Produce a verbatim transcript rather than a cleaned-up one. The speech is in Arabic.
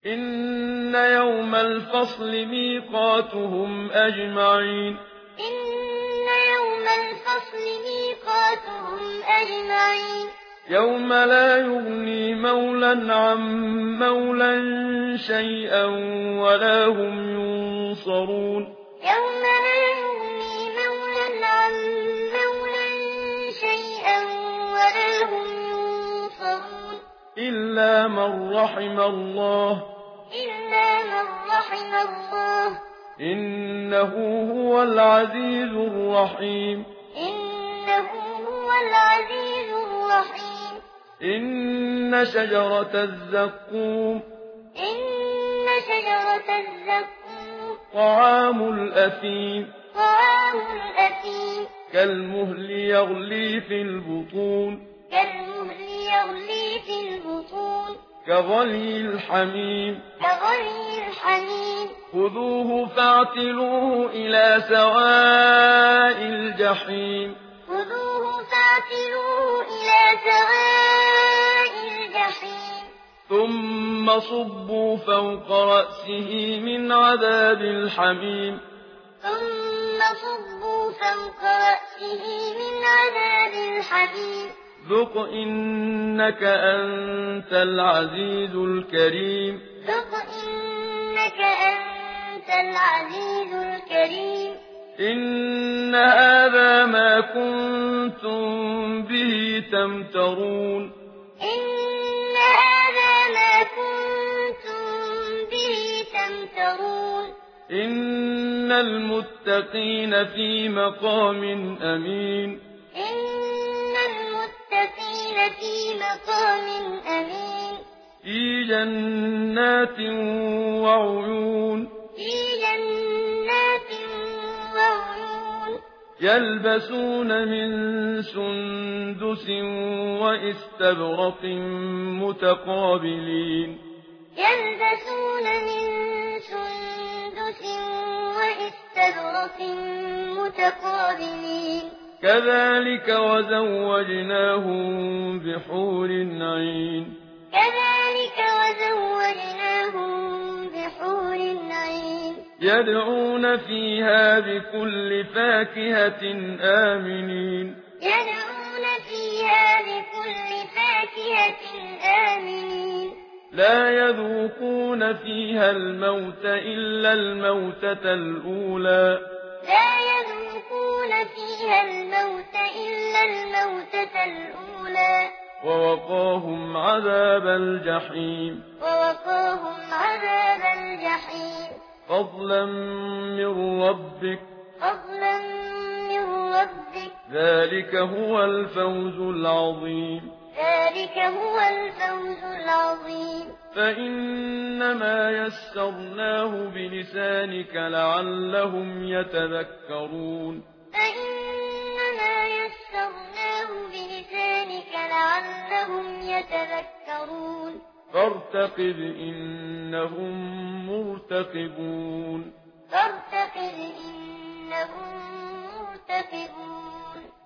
إن يوم الفصل ميقاتهم أجمعين إن يوم الفصل ميقاتهم أجمعين يوم لا يغني مولى عن مولى شيئا ولا هم ينصرون يوم لا يغني مولى عن مولى شيئا ولا هم ينصرون إلا من رحم الله إلا من رحم الله إنه هو العزيز الرحيم إنه هو العزيز الرحيم إن شجرة الزقوم إن شجرة الزقوم طعام الأثيم طعام الأثيم كالمهل يغلي في البطون كالمهل يغلي في البطون كغلي الحميم كغلي الحميم خذوه فاعتلوه إلى سواء الجحيم خذوه فاعتلوه إلى سواء الجحيم ثم صبوا فوق رأسه من عذاب الحميم ثم صبوا فوق رأسه من عذاب الحميم ذق إنك أنت العزيز الكريم ذق إنك أنت العزيز الكريم إن هذا ما كنتم به تمترون إن هذا ما كنتم به تمترون إن المتقين في مقام أمين إن المتقين في مقام أمين في جنات وعيون في جنات وعيون يلبسون من سندس وإستبرق متقابلين يلبسون من سندس وإستبرق متقابلين كذلك وزوجناهم بحور عين كذلك وزوجناهم بحور عين يدعون فيها بكل فاكهة آمنين يدعون فيها بكل فاكهة آمنين لا يذوقون فيها الموت إلا الموتة الأولى لا يذوقون فيها الموت إلا الموتة الأولى ووقاهم عذاب الجحيم ووقاهم عذاب الجحيم فضلا من ربك فضلا من ربك ذلك هو الفوز العظيم ذلك هو الفوز العظيم فإنما يسرناه بلسانك لعلهم يتذكرون فإنما يسرناه بلسانك لعلهم يتذكرون فارتقب إنهم مرتقبون فارتقب إنهم مرتقبون